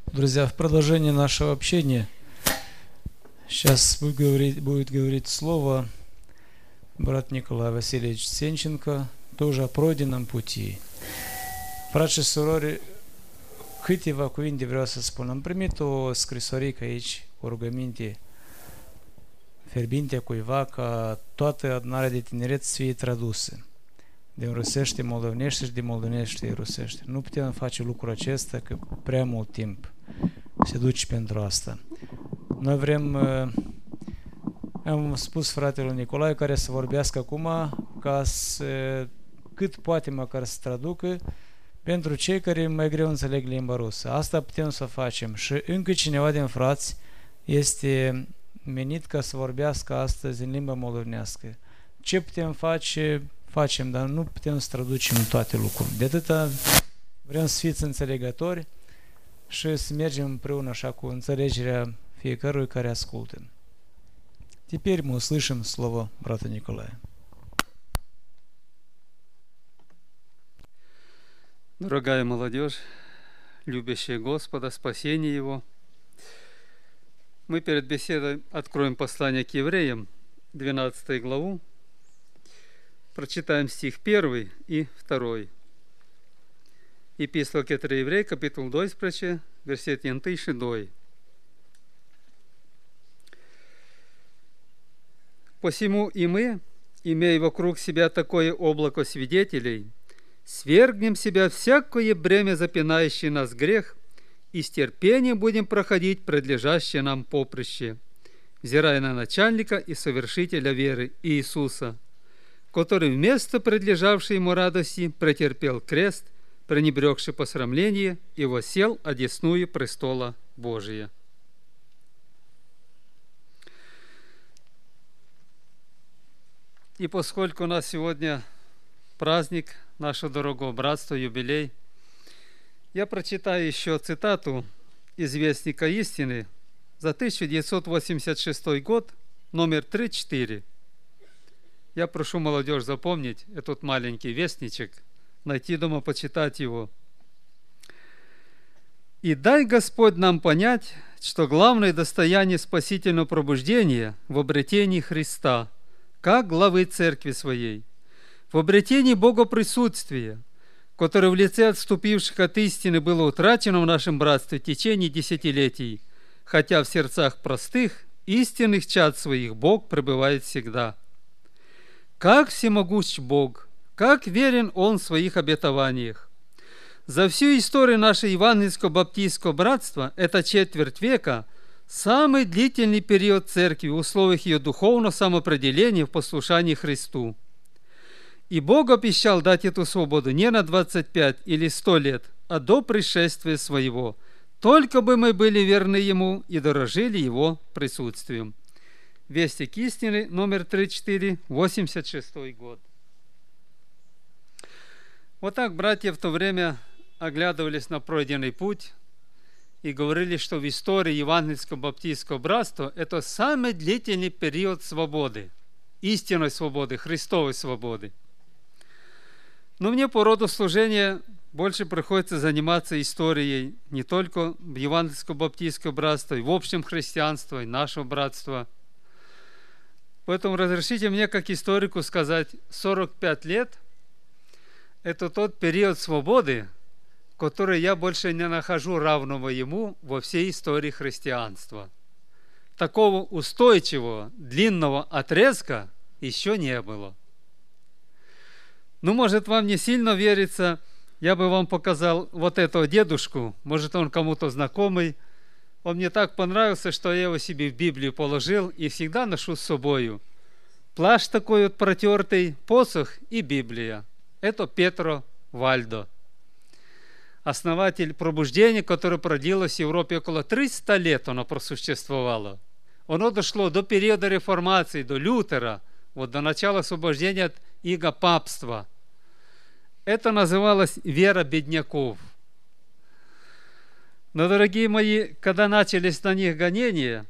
Друзья, в продолжении нашего общения сейчас будет говорить слово брат Николай Васильевич Сенченко, тоже о пройденном пути. Frați și surori, câteva cuvinte vreau să spun. Am primit o scrisorică aici, o rugăminte fierbinte a cuiva ca toată adunarea de tineret să fie tradusă din rusește moldovenește și din moldovenește rusește. Nu putem face lucrul acesta că prea mult timp se duce pentru asta. Noi vrem, am spus fratelul Nicolae care să vorbească acum ca să, cât poate măcar să traducă pentru cei care mai greu înțeleg limba rusă. Asta putem să facem și încă cineva din frați este menit ca să vorbească astăzi în limba moldovenească. Ce putem face, facem, dar nu putem să traducem toate lucrurile. De atâta vrem să fiți înțelegători și să mergem împreună așa cu înțelegerea fiecărui care ascultă. Теперь мы услышим слово брата Николая. Дорогая молодежь, любящая Господа, спасение Его, мы перед беседой откроем послание к евреям, 12 главу, прочитаем стих 1 и 2. Епистола către Evrei, capitolul 12, versetul 1 și 2. «Посему и мы, имея вокруг себя такое облако свидетелей, свергнем себя всякое бремя, запинающее нас грех, и с терпением будем проходить предлежащее нам поприще, взирая на начальника и совершителя веры Иисуса, который вместо предлежавшей ему радости претерпел крест, пренебрегший посрамление, и воссел одесную престола Божия». И поскольку у нас сегодня праздник нашего дорогого братства, юбилей, я прочитаю еще цитату из Вестника истины за 1986 год, номер 3-4. Я прошу молодежь запомнить этот маленький вестничек, найти дома, почитать его. «И дай Господь нам понять, что главное достояние спасительного пробуждения в обретении Христа, как главы Церкви Своей, в обретении Богоприсутствия, которое в лице отступивших от истины было утрачено в нашем братстве в течение десятилетий, хотя в сердцах простых, истинных чад своих Бог пребывает всегда. Как всемогущ Бог, как верен Он в своих обетованиях. За всю историю нашего евангельского баптистского братства, это четверть века, самый длительный период Церкви в условиях ее духовного самоопределения в послушании Христу. И Бог обещал дать эту свободу не на 25 или 100 лет, а до пришествия Своего, только бы мы были верны Ему и дорожили Его присутствием». Вестник истины, номер 3-4, 86 год. Вот так братья в то время оглядывались на пройденный путь и говорили, что в истории Евангельского баптистского братства это самый длительный период свободы, истинной свободы, Христовой свободы. Но мне по роду служения больше приходится заниматься историей не только Евангельского баптистского братства, и в общем христианства, и нашего братства. Поэтому разрешите мне, как историку, сказать, 45 лет – это тот период свободы, который я больше не нахожу равного ему во всей истории христианства. Такого устойчивого, длинного отрезка еще не было. Ну, может, вам не сильно верится, я бы вам показал вот этого дедушку, может, он кому-то знакомый. Он мне так понравился, что я его себе в Библию положил и всегда ношу с собою. Плащ такой вот протертый, посох и Библия. Это Петро Вальдо, основатель пробуждения, которое продлилось в Европе около 300 лет, оно просуществовало. Оно дошло до периода реформации, до Лютера, вот до начала освобождения от иго папства. Это называлось вера бедняков. Но, дорогие мои, когда начались на них гонения,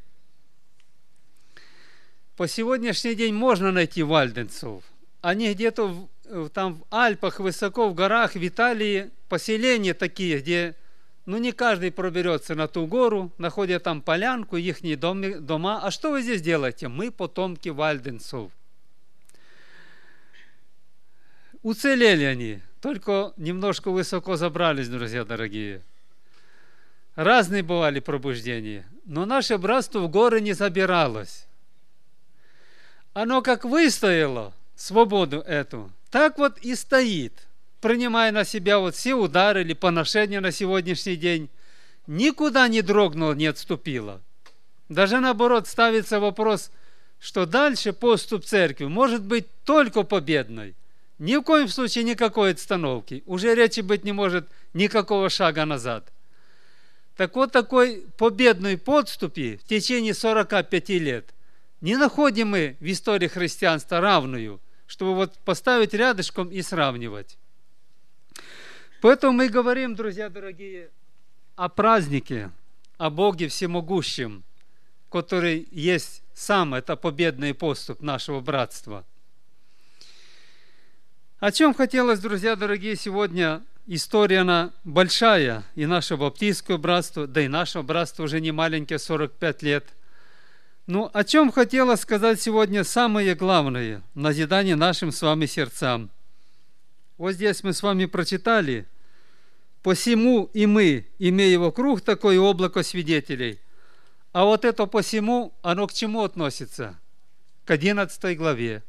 по сегодняшний день можно найти вальденцев. Они где-то там в Альпах, высоко в горах, в Италии, поселения такие, где Ну, не каждый проберется на ту гору, находят там полянку, их дома. А что вы здесь делаете? Мы потомки вальденцев. Уцелели они, только немножко высоко забрались, друзья дорогие. Разные бывали пробуждения, но наше братство в горы не забиралось. Оно как выстояло свободу эту, так вот и стоит, принимая на себя вот все удары или поношения на сегодняшний день. Никуда не дрогнуло, не отступило. Даже наоборот ставится вопрос, что дальше поступ церкви может быть только победной. Ни в коем случае никакой отстановки. Уже речи быть не может никакого шага назад. Так вот, такой победной подступи в течение 45 лет не находим мы в истории христианства равную, чтобы вот поставить рядышком и сравнивать. Поэтому мы говорим, друзья дорогие, о празднике, о Боге Всемогущем, который есть сам, это победный поступ нашего братства. О чем хотелось, друзья дорогие, сегодня? История она большая, и наше баптистское братство, да и наше братство уже не маленькое, 45 лет. Ну, о чем хотелось сказать сегодня самое главное, назидание нашим с вами сердцам. Вот здесь мы с вами прочитали: «Посему и мы, имея вокруг такое облако свидетелей». А вот это «посему», оно к чему относится? К 11 главе.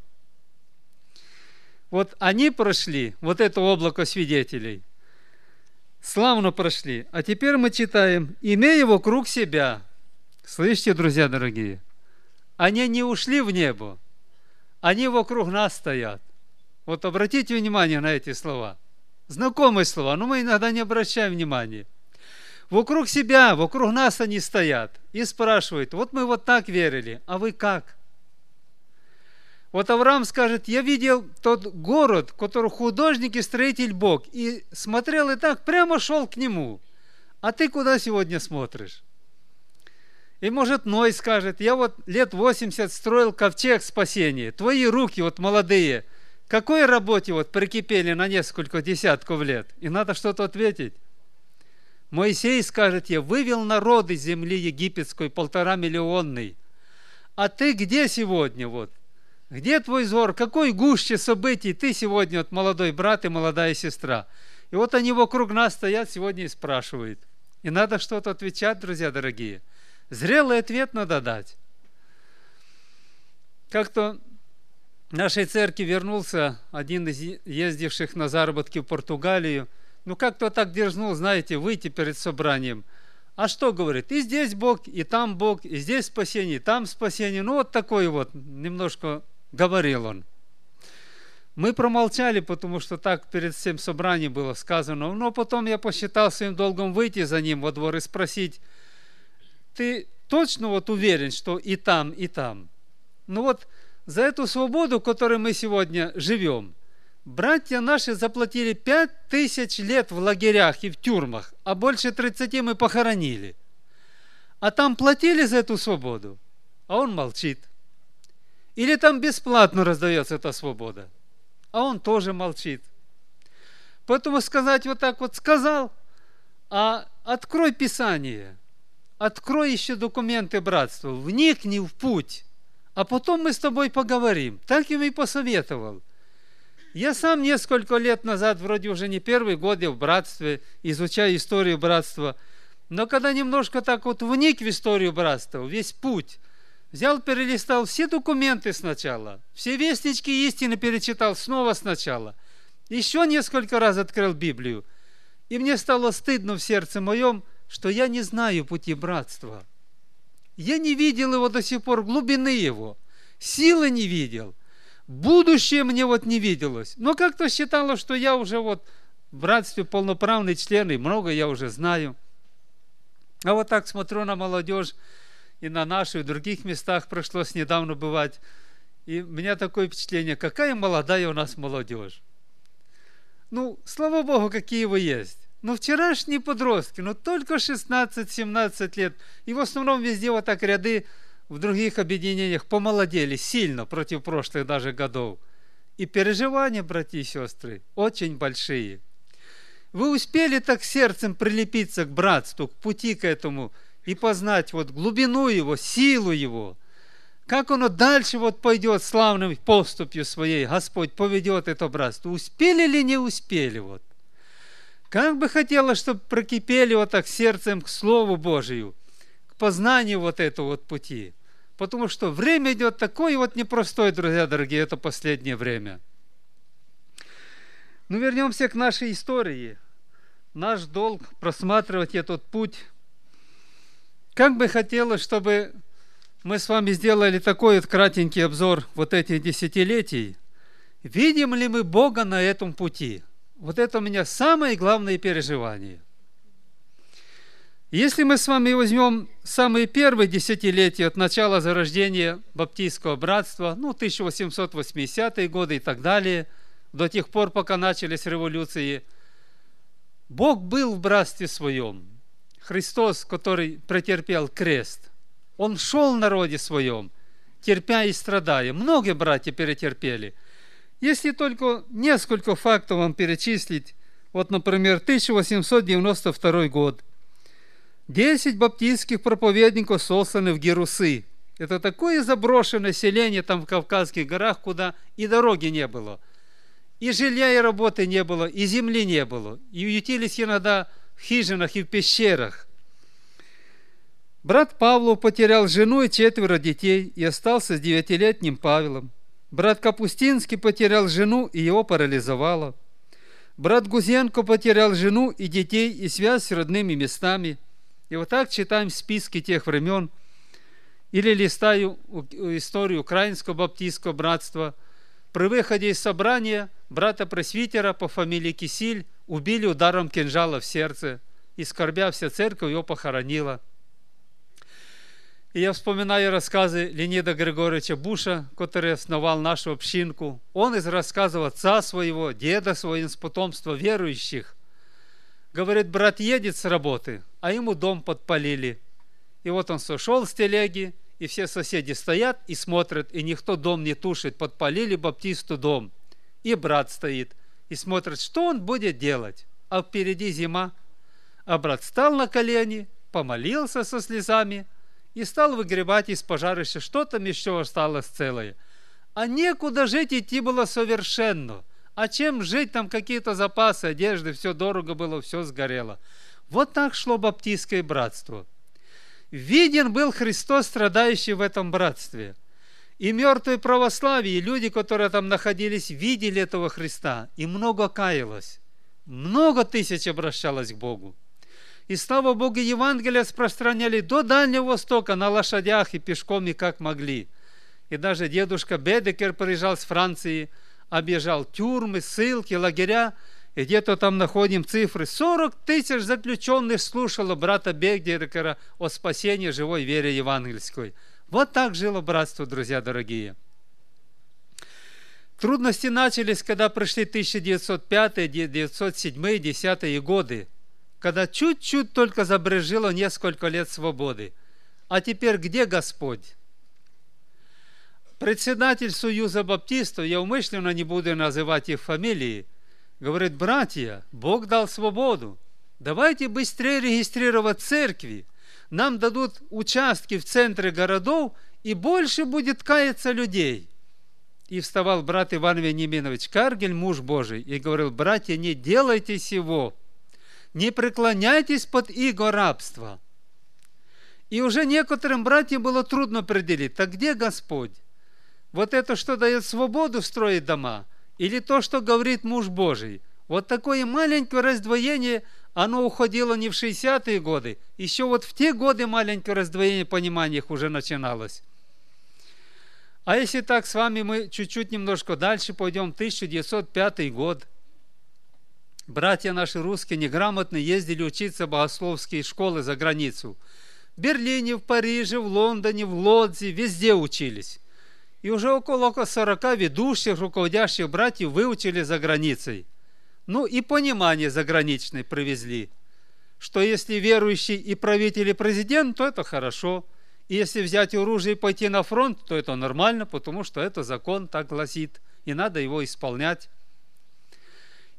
Вот они прошли, вот это облако свидетелей, славно прошли. А теперь мы читаем: «Имея вокруг себя». Слышите, друзья дорогие? Они не ушли в небо, они вокруг нас стоят. Вот обратите внимание на эти слова. Знакомые слова, но мы иногда не обращаем внимания. Вокруг себя, вокруг нас они стоят и спрашивают: вот мы вот так верили, а вы как? Вот Авраам скажет: я видел тот город, который художник и строитель Бог, и смотрел и так, прямо шел к нему. А ты куда сегодня смотришь? И может Ной скажет: я вот лет 80 строил ковчег спасения, твои руки вот молодые, к какой работе вот прикипели на несколько десятков лет? И надо что-то ответить. Моисей скажет: я вывел народ из земли египетской 1,5-миллионный. А ты где сегодня вот? Где твой взор? Какой гуще событий ты сегодня, вот молодой брат и молодая сестра? И вот они вокруг нас стоят сегодня и спрашивают. И надо что-то отвечать, друзья дорогие. Зрелый ответ надо дать. Как-то в нашей церкви вернулся один из ездивших на заработки в Португалию. Ну, как-то так дерзнул, знаете, выйти перед собранием. А что говорит? И здесь Бог, и там Бог, и здесь спасение, и там спасение. Ну, вот такой вот немножко говорил он. Мы промолчали, потому что так перед всем собранием было сказано. Но потом я посчитал своим долгом выйти за ним во двор и спросить: ты точно вот уверен, что и там, и там? Ну вот за эту свободу, в которой мы сегодня живем, братья наши заплатили 5000 лет в лагерях и в тюрьмах, а больше 30 мы похоронили. А там платили за эту свободу, а он молчит. Или там бесплатно раздается эта свобода, а он тоже молчит. Поэтому сказать вот так вот сказал, а открой Писание, открой еще документы братства, вникни в путь, а потом мы с тобой поговорим. Так им и посоветовал. Я сам несколько лет назад, вроде уже не первый год я в братстве, изучаю историю братства, но когда немножко так вот вник в историю братства, весь путь, взял, перелистал все документы сначала, все вестнички истины перечитал снова сначала, еще несколько раз открыл Библию, и мне стало стыдно в сердце моем, что я не знаю пути братства. Я не видел его до сих пор, глубины его, силы не видел. Будущее мне вот не виделось. Но как-то считала, что я уже вот в братстве полноправный член, и много я уже знаю. А вот так смотрю на молодежь, и на нашу, и в других местах пришлось недавно бывать. И у меня такое впечатление: какая молодая у нас молодежь. Ну, слава Богу, какие вы есть. Но вчерашние подростки, ну только 16-17 лет. И в основном везде вот так ряды в других объединениях помолодели сильно против прошлых даже годов. И переживания, братья и сестры, очень большие. Вы успели так сердцем прилепиться к братству, к пути к этому и познать вот глубину его, силу его, как оно дальше вот пойдет славной поступью своей, Господь поведет это братство. Успели ли не успели вот? Как бы хотелось, чтобы прокипели вот так сердцем к Слову Божию, к познанию вот этого вот пути. Потому что время идет такое вот непростое, друзья дорогие, это последнее время. Ну, вернемся к нашей истории. Наш долг просматривать этот путь. Как бы хотелось, чтобы мы с вами сделали такой вот кратенький обзор вот этих десятилетий. Видим ли мы Бога на этом пути? Вот это у меня самое главное переживание. Если мы с вами возьмем самые первые десятилетия от начала зарождения Баптистского братства, 1880-е годы и так далее, до тех пор, пока начались революции, Бог был в братстве своем. Христос, который претерпел крест, Он шел в народе своем, терпя и страдая. Многие братья перетерпели. Если только несколько фактов вам перечислить, вот, например, 1892 год. 10 баптистских проповедников сосланы в Герусы. Это такое заброшенное селение там в Кавказских горах, куда и дороги не было, и жилья, и работы не было, и земли не было. И уютились иногда в хижинах и в пещерах. Брат Павлов потерял жену и 4 детей и остался с 9-летним Павелом. Брат Капустинский потерял жену, и его парализовало. Брат Гузенко потерял жену и детей, и связь с родными местами. И вот так читаем списки тех времен. Или листаю историю Украинского баптистского братства. При выходе из собрания брата-пресвитера по фамилии Кисиль убили ударом кинжала в сердце, и, скорбя, вся церковь его похоронила. И я вспоминаю рассказы Леонида Григорьевича Буша, который основал нашу общинку. Он из рассказов отца своего, деда своего, из потомства верующих, говорит, брат едет с работы, а ему дом подпалили. И вот он сошел с телеги, и все соседи стоят и смотрят, и никто дом не тушит. Подпалили баптисту дом. И брат стоит и смотрит, что он будет делать. А впереди зима. А брат встал на колени, помолился со слезами и стал выгребать из пожарища, что там еще осталось целое. А некуда жить идти было совершенно. А чем жить, там какие-то запасы одежды, все дорого было, все сгорело. Вот так шло баптистское братство. Виден был Христос, страдающий в этом братстве. И мертвые православие, и люди, которые там находились, видели этого Христа. И много каялось. Много тысяч обращалось к Богу. И, слава Богу, Евангелие распространяли до Дальнего Востока на лошадях и пешком, и как могли. И даже дедушка Бедекер приезжал с Франции, объезжал тюрьмы, ссылки, лагеря, и где-то там находим цифры. 40 тысяч заключенных слушало брата Бедекера о спасении живой вере евангельской. Вот так жило братство, друзья дорогие. Трудности начались, когда пришли 1905, 1907, 1910 годы, когда чуть-чуть только забрежило несколько лет свободы. А теперь где Господь? Председатель Союза баптистов, я умышленно не буду называть их фамилии, говорит, братья, Бог дал свободу. Давайте быстрее регистрировать церкви. Нам дадут участки в центре городов, и больше будет каяться людей. И вставал брат Иван Вениаминович Каргель, муж Божий, и говорил, братья, не делайте сего. Не преклоняйтесь под иго рабства. И уже некоторым братьям было трудно определить, так где Господь? Вот это, что дает свободу строить дома, или то, что говорит муж Божий? Вот такое маленькое раздвоение, оно уходило не в 60-е годы, еще вот в те годы маленькое раздвоение понимания их уже начиналось. А если так, с вами мы чуть-чуть немножко дальше пойдем, 1905 год. Братья наши русские неграмотные ездили учиться в богословские школы за границу. В Берлине, в Париже, в Лондоне, в Лодзе, везде учились. И уже около 40 ведущих, руководящих братьев выучили за границей. Ну и понимание заграничное привезли, что если верующий и правитель, и президент, то это хорошо. И если взять оружие и пойти на фронт, то это нормально, потому что это закон так гласит, и надо его исполнять.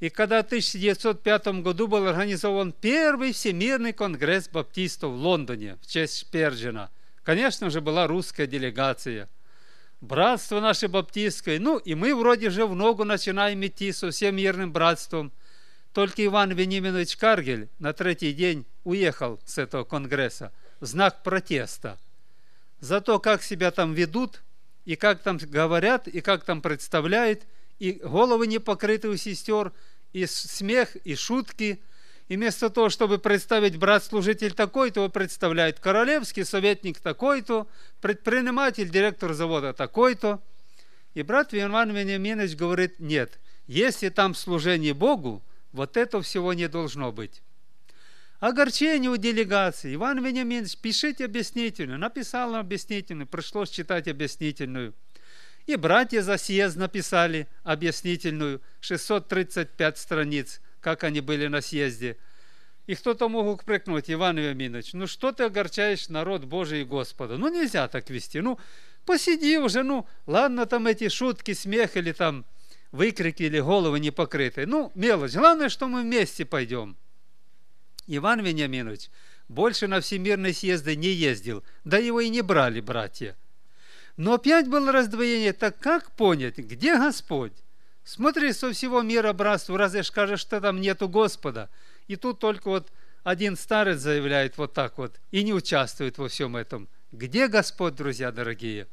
И когда в 1905 году был организован первый Всемирный конгресс баптистов в Лондоне в честь Шпержена, конечно же, была русская делегация. Братство наше баптистское, ну и мы вроде же в ногу начинаем идти со всем мирным братством. Только Иван Вениаминович Каргель на третий день уехал с этого конгресса в знак протеста за то, как себя там ведут, и как там говорят, и как там представляют, и головы не покрыты у сестер, и смех, и шутки. И вместо того, чтобы представить брат-служитель такой-то, его представляет королевский советник такой-то, предприниматель, директор завода такой-то. И брат Иван Вениаминович говорит: нет, если там служение Богу, вот этого всего не должно быть. Огорчение у делегации. Иван Вениаминович, пишите объяснительную. Написал объяснительную, пришлось читать объяснительную. И братья за съезд написали объяснительную, 635 страниц, как они были на съезде. И кто-то мог упрекнуть: Иван Вениаминович, ну что ты огорчаешь народ Божий и Господа? Ну нельзя так вести. Ну посиди уже, ну ладно там эти шутки, смех или там выкрики или головы не покрытые. Ну мелочь. Главное, что мы вместе пойдем. Иван Вениаминович больше на всемирные съезды не ездил, да его и не брали братья. Но опять было раздвоение. Так как понять, где Господь? Смотри, со всего мира братству, разве скажешь, что там нету Господа? И тут только вот один старец заявляет вот так вот и не участвует во всем этом. Где Господь, друзья дорогие?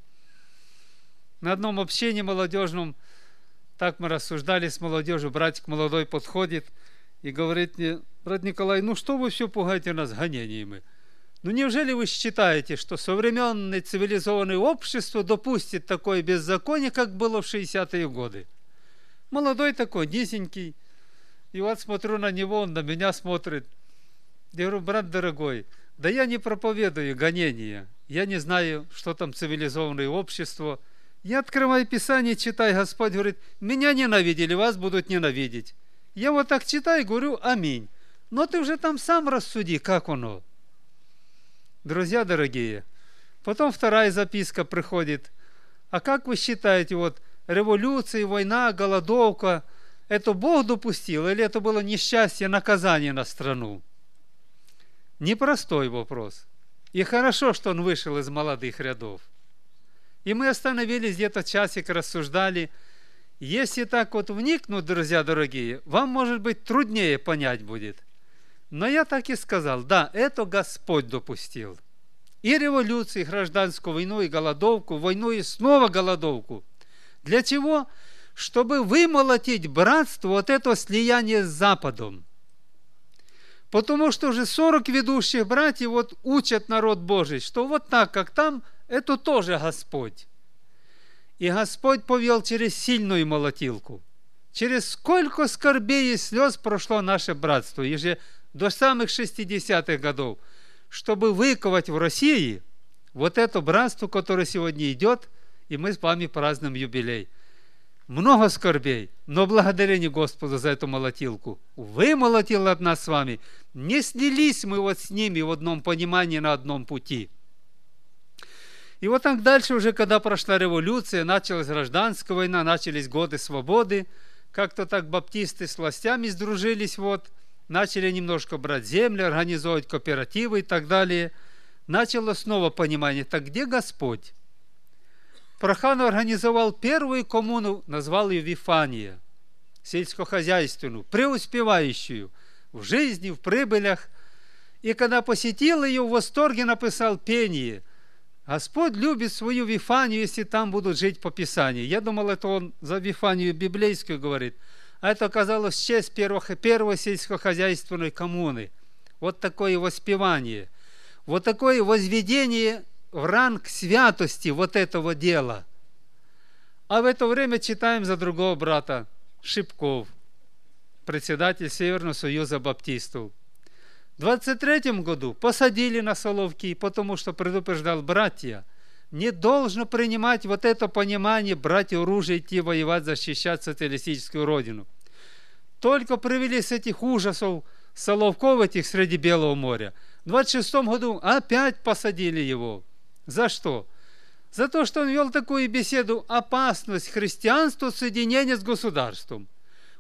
На одном общении молодежном, так мы рассуждали с молодежью, братик молодой подходит и говорит мне: брат Николай, ну что вы все пугаете нас гонениями? Ну неужели вы считаете, что современное цивилизованное общество допустит такое беззаконие, как было в 60-е годы? Молодой такой, низенький. И вот смотрю на него, он на меня смотрит. Я говорю: брат дорогой, да я не проповедую гонения. Я не знаю, что там цивилизованное общество. Я открываю Писание, читаю, Господь говорит: меня ненавидели, вас будут ненавидеть. Я вот так читаю, говорю: аминь. Но ты уже там сам рассуди, как оно. Друзья дорогие, потом вторая записка приходит. А как вы считаете, вот революция, война, голодовка, это Бог допустил, или это было несчастье, наказание на страну? Непростой вопрос. И хорошо, что он вышел из молодых рядов. И мы остановились где-то часик, рассуждали. Если так вот вникнуть, друзья дорогие, вам, может быть, труднее понять будет. Но я так и сказал: да, это Господь допустил. И революцию, и гражданскую войну, и голодовку, войну и снова голодовку. Для чего? Чтобы вымолотить братство, вот это слияние с Западом. Потому что уже 40 ведущих братьев вот учат народ Божий, что вот так, как там, это тоже Господь. И Господь повел через сильную молотилку. Через сколько скорбей и слез прошло наше братство, еже до самых 60-х годов, чтобы выковать в России вот это братство, которое сегодня идет, и мы с вами празднуем юбилей. Много скорбей, но благодарение Господу за эту молотилку. Вымолотил от нас с вами. Не слились мы вот с ними в одном понимании, на одном пути. И вот так дальше уже, когда прошла революция, началась гражданская война, начались годы свободы, как-то так баптисты с властями сдружились, вот, начали немножко брать земли, организовывать кооперативы и так далее. Начало снова понимание, так где Господь? Проханов организовал первую коммуну, назвал ее Вифания, сельскохозяйственную, преуспевающую в жизни, в прибылях. И когда посетил ее, в восторге написал пение: Господь любит свою Вифанию, если там будут жить по Писанию. Я думал, это он за Вифанию библейскую говорит. А это оказалось в честь первой сельскохозяйственной коммуны. Вот такое воспевание. Вот такое возведение в ранг святости вот этого дела. А в это время читаем за другого брата, Шипков, председатель Северного союза баптистов. В 23 году посадили на Соловки, потому что предупреждал братья: не должно принимать вот это понимание, брать оружие, идти воевать, защищать социалистическую родину. Только привели с этих ужасов Соловков этих среди Белого моря. В 26 году опять посадили его. За что? За то, что он вел такую беседу: опасность христианства, соединения с государством.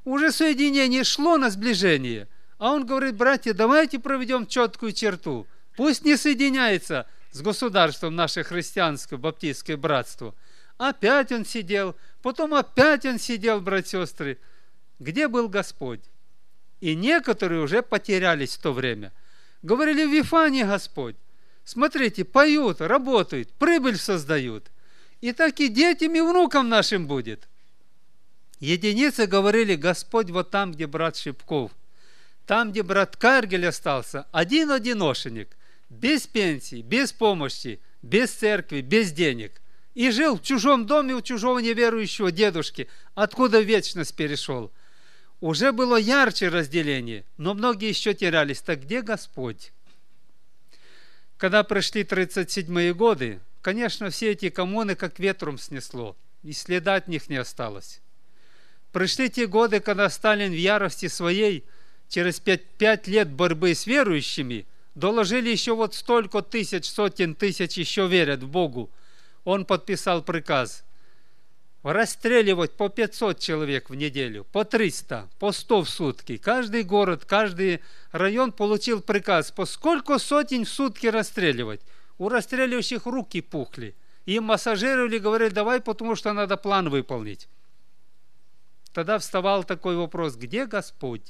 Уже соединение шло на сближение. А он говорит: братья, давайте проведем четкую черту. Пусть не соединяется с государством наше христианское баптистское братство. Опять он сидел, потом опять он сидел, братья и сестры. Где был Господь? И некоторые уже потерялись в то время. Говорили: в Вифании Господь. Смотрите, поют, работают, прибыль создают. И так и детям, и внукам нашим будет. Единицы говорили: Господь вот там, где брат Шипков. Там, где брат Каргель остался, один-одиношенек, без пенсии, без помощи, без церкви, без денег. И жил в чужом доме у чужого неверующего дедушки, откуда в вечность перешел. Уже было ярче разделение, но многие еще терялись. Так где Господь? Когда пришли 37-е годы, конечно, все эти коммуны как ветром снесло, и следа от них не осталось. Пришли те годы, когда Сталин в ярости своей, через 5 лет борьбы с верующими, доложили еще вот столько тысяч, сотен тысяч еще верят в Богу. Он подписал приказ расстреливать по 500 человек в неделю, по 300, по 100 в сутки. Каждый город, каждый район получил приказ, по сколько сотен в сутки расстреливать. У расстреливающих руки пухли. Им массажировали, говорили: давай, потому что надо план выполнить. Тогда вставал такой вопрос: где Господь?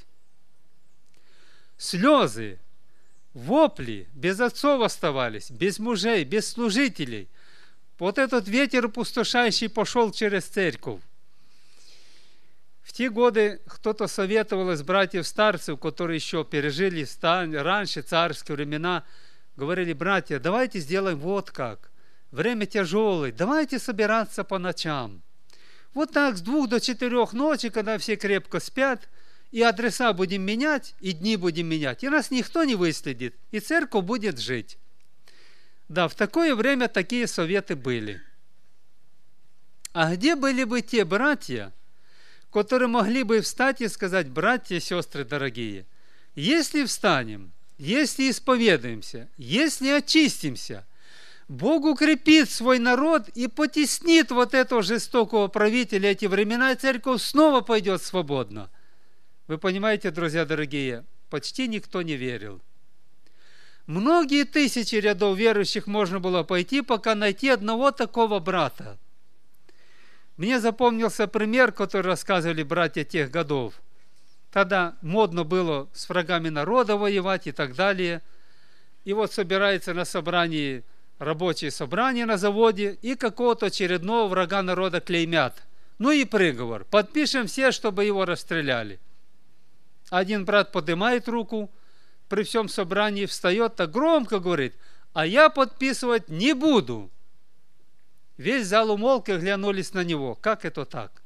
Слезы, вопли, без отцов оставались, без мужей, без служителей. Вот этот ветер опустошающий пошел через церковь. В те годы кто-то советовал из братьев-старцев, которые еще пережили раньше царские времена, говорили: братья, давайте сделаем вот как. Время тяжелое, давайте собираться по ночам. Вот так с 2 до 4 ночи, когда все крепко спят, и адреса будем менять, и дни будем менять, и нас никто не выследит, и церковь будет жить. Да, в такое время такие советы были. А где были бы те братья, которые могли бы встать и сказать: братья и сестры дорогие, если встанем, если исповедуемся, если очистимся, Бог укрепит свой народ и потеснит вот этого жестокого правителя эти времена, и церковь снова пойдет свободно. Вы понимаете, друзья дорогие, почти никто не верил. Многие тысячи рядов верующих можно было пойти, пока найти одного такого брата. Мне запомнился пример, который рассказывали братья тех годов. Тогда модно было с врагами народа воевать и так далее. И вот собирается на собрании, рабочее собрание на заводе, и какого-то очередного врага народа клеймят. Ну и приговор: подпишем все, чтобы его расстреляли. Один брат поднимает руку, при всем собрании встает, так громко говорит: а я подписывать не буду. Весь зал умолк и глянулись на него. Как это так?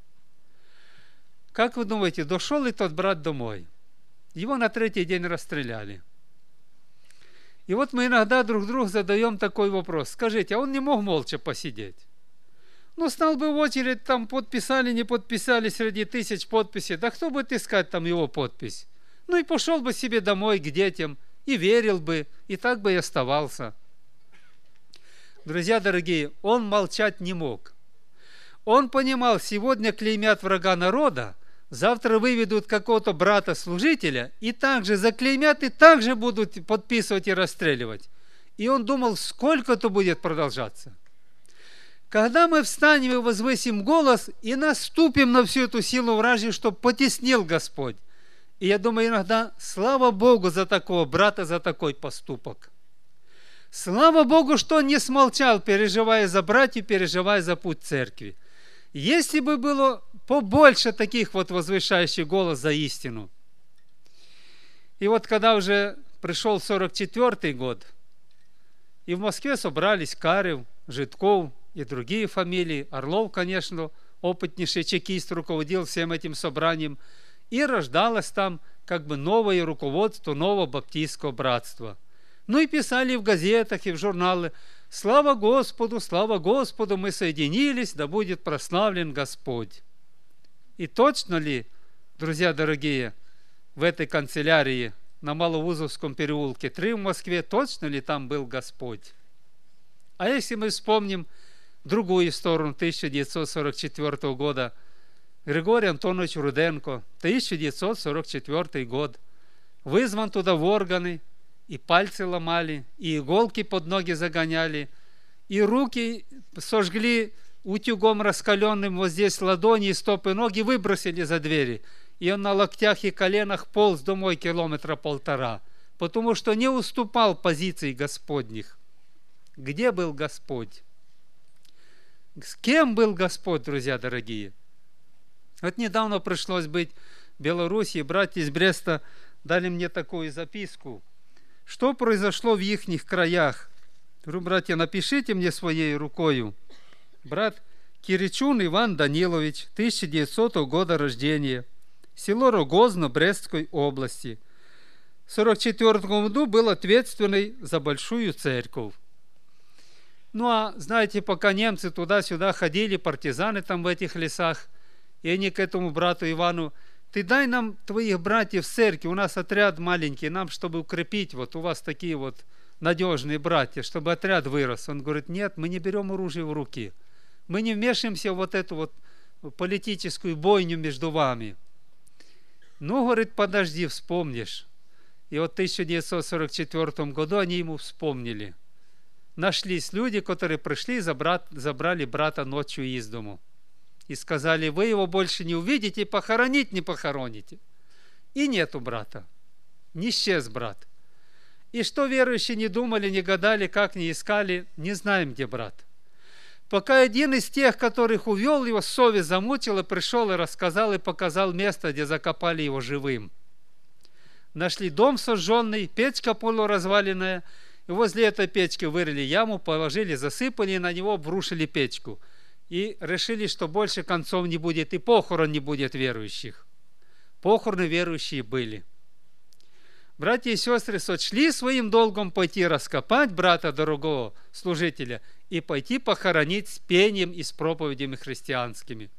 Как вы думаете, дошел ли тот брат домой? Его на 3-й день расстреляли. И вот мы иногда друг другу задаем такой вопрос: скажите, а он не мог молча посидеть? Ну, стал бы в очередь, там подписали, не подписали среди тысяч подписей, да кто будет искать там его подпись? Ну и пошел бы себе домой к детям, и верил бы, и так бы и оставался. Друзья дорогие, он молчать не мог. Он понимал: сегодня клеймят врага народа, завтра выведут какого-то брата-служителя, и также заклеймят, и также будут подписывать и расстреливать. И он думал, сколько это будет продолжаться. Когда мы встанем и возвысим голос, и наступим на всю эту силу вражью, чтобы потеснил Господь. И я думаю иногда: слава Богу за такого брата, за такой поступок. Слава Богу, что он не смолчал, переживая за братьев, переживая за путь церкви. Если бы было побольше таких вот возвышающих голос за истину. И вот когда уже пришел 44-й год, и в Москве собрались Карев, Житков и другие фамилии, Орлов, конечно, опытнейший чекист, руководил всем этим собранием, и рождалось там как бы новое руководство нового баптистского братства. Ну и писали в газетах и в журналах: слава Господу, мы соединились, да будет прославлен Господь. И точно ли, друзья дорогие, в этой канцелярии на Малоузовском переулке 3 в Москве, точно ли там был Господь? А если мы вспомним другую сторону 1944 года, Григорий Антонович Руденко, 1944 год. Вызван туда в органы, и пальцы ломали, и иголки под ноги загоняли, и руки сожгли утюгом раскаленным вот здесь ладони и стопы, ноги выбросили за двери. И он на локтях и коленах полз домой 1,5 километра, потому что не уступал позиций Господних. Где был Господь? С кем был Господь, друзья дорогие? Вот недавно пришлось быть в Белоруссии, братья из Бреста дали мне такую записку. Что произошло в ихних краях? Говорю, братья, напишите мне своей рукою. Брат Киричун Иван Данилович, 1900 года рождения, село Рогозно Брестской области. В 1944 году был ответственный за большую церковь. Ну а, знаете, пока немцы туда-сюда ходили, партизаны там в этих лесах, и они к этому брату Ивану: ты дай нам твоих братьев в церкви, у нас отряд маленький, нам, чтобы укрепить, вот у вас такие вот надежные братья, чтобы отряд вырос. Он говорит, нет, мы не берем оружие в руки, мы не вмешиваемся в вот эту вот политическую бойню между вами. Ну, говорит, подожди, вспомнишь. И вот в 1944 году они ему вспомнили. Нашлись люди, которые пришли, забрали брата ночью из дому. И сказали, вы его больше не увидите, похоронить не похороните. И нету брата. Не исчез брат. И что верующие не думали, не гадали, как не искали, не знаем, где брат. Пока один из тех, которых увел его, совесть замучила, пришел и рассказал, и показал место, где закопали его живым. Нашли дом сожженный, печка полуразваленная, и возле этой печки вырыли яму, положили, засыпали, и на него обрушили печку. И решили, что больше концов не будет, и похорон не будет верующих. Похороны верующие были. Братья и сестры сочли своим долгом пойти раскопать брата дорогого служителя и пойти похоронить с пением и с проповедями христианскими.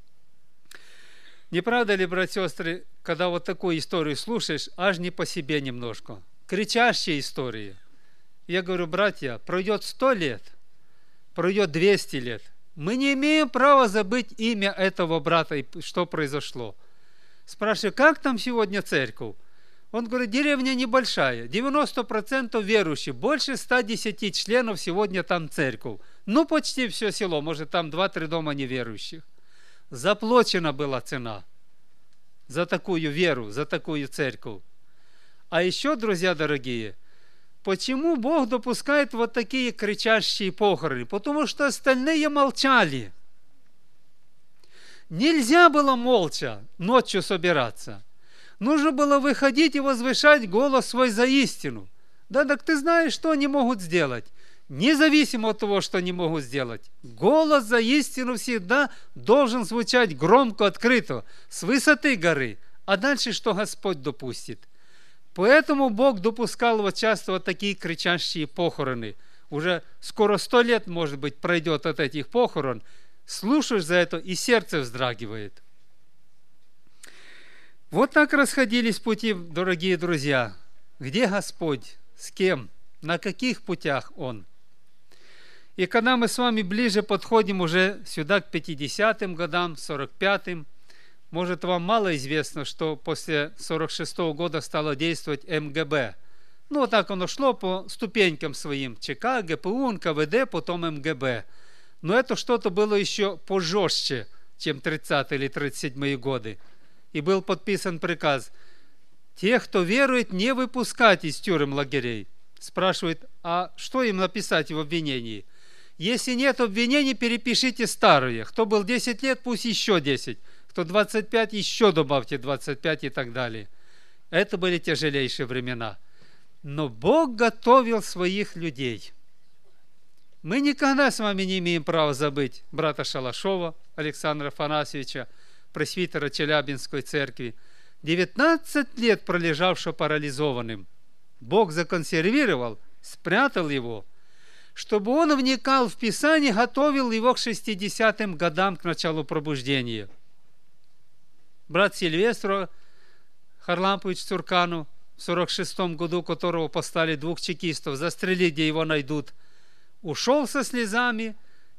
Не правда ли, братья и сестры, когда вот такую историю слушаешь, аж не по себе немножко? Кричащие истории. Я говорю, братья, пройдет 100 лет, пройдет 200 лет. Мы не имеем права забыть имя этого брата и что произошло. Спрашиваю, как там сегодня церковь? Он говорит, деревня небольшая, 90% верующих, больше 110 членов сегодня там церковь. Ну, почти все село, может, там 2-3 дома неверующих. Заплачена была цена за такую веру, за такую церковь. А еще, друзья дорогие, почему Бог допускает вот такие кричащие похороны? Потому что остальные молчали. Нельзя было молча ночью собираться. Нужно было выходить и возвышать голос свой за истину. Да, так ты знаешь, что они могут сделать? Независимо от того, что они могут сделать. Голос за истину всегда должен звучать громко, открыто, с высоты горы. А дальше что Господь допустит? Поэтому Бог допускал вот часто вот такие кричащие похороны. Уже скоро 100 лет, может быть, пройдет от этих похорон. Слушаешь за это, и сердце вздрагивает. Вот так расходились пути, дорогие друзья. Где Господь? С кем? На каких путях Он? И когда мы с вами ближе подходим уже сюда к 50-м годам, 45-м, может, вам мало известно, что после 46-го года стало действовать МГБ. Ну, вот так оно шло по ступенькам своим. ЧК, ГПУ, НКВД, потом МГБ. Но это что-то было еще пожестче, чем 30-е или 37-е годы. И был подписан приказ: тех, кто верует, не выпускать из тюрем лагерей. Спрашивает, а что им написать в обвинении? Если нет обвинений, перепишите старые. Кто был 10 лет, пусть еще 10. Кто 25, еще добавьте 25 и так далее. Это были тяжелейшие времена. Но Бог готовил своих людей. Мы никогда с вами не имеем права забыть брата Шалашова Александра Афанасьевича, пресвитера Челябинской церкви, 19 лет пролежавшего парализованным. Бог законсервировал, спрятал его, чтобы он вникал в Писание, готовил его к 60-м годам, к началу пробуждения. Брат Сильвестро Харлампович Цуркану, в 46-м году которого послали 2 чекистов застрелить, где его найдут, ушел со слезами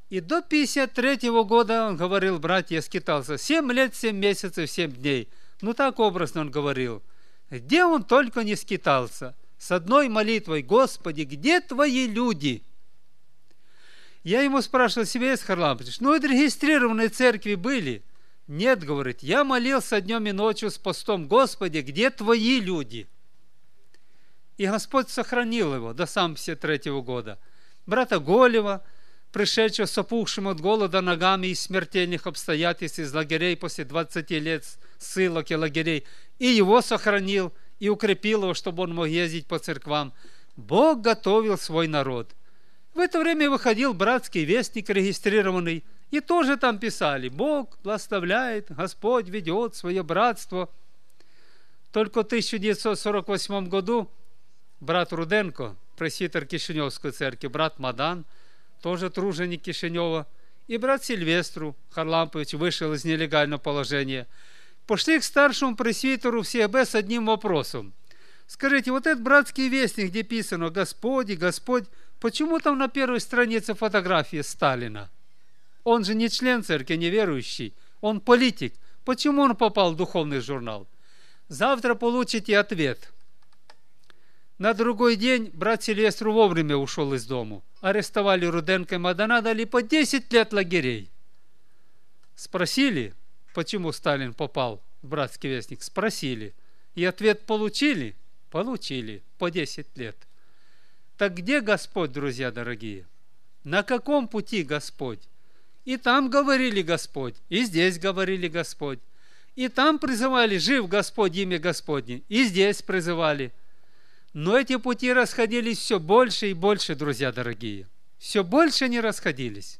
И до 53-го года, он говорил, братья, скитался 7 лет, 7 месяцев, 7 дней. Ну так образно он говорил. Где он только не скитался. С одной молитвой: Господи, где твои люди? Я ему спрашивал, Сергей Харламович, ну это регистрированные церкви были? Нет, говорит, я молился днем и ночью с постом: Господи, где твои люди? И Господь сохранил его до самого 53-го года. Брата Голева, пришедшего с опухшим от голода ногами из смертельных обстоятельств из лагерей после 20 лет ссылок и лагерей, и его сохранил, и укрепил его, чтобы он мог ездить по церквам. Бог готовил свой народ. В это время выходил братский вестник регистрированный, и тоже там писали: Бог благословляет, Господь ведет свое братство. Только в 1948 году брат Руденко, пресвитер Кишиневской церкви, брат Мадан, тоже труженик Кишинева, и брат Сильвестру Харлампович вышел из нелегального положения, пошли к старшему пресвитеру ФСБ с одним вопросом. Скажите, вот этот братский вестник, где писано «Господи, Господь», почему там на первой странице фотографии Сталина? Он же не член церкви, не верующий, он политик. Почему он попал в духовный журнал? Завтра получите ответ. На другой день брат Сильвестру вовремя ушел из дому. Арестовали Руденко и Мадана, дали по 10 лет лагерей. Спросили, почему Сталин попал в братский вестник? Спросили. И ответ получили? Получили. По 10 лет. Так где Господь, друзья дорогие? На каком пути Господь? И там говорили Господь, и здесь говорили Господь. И там призывали: жив Господь, имя Господне. И здесь призывали. Но эти пути расходились все больше и больше, друзья дорогие. Все больше они расходились.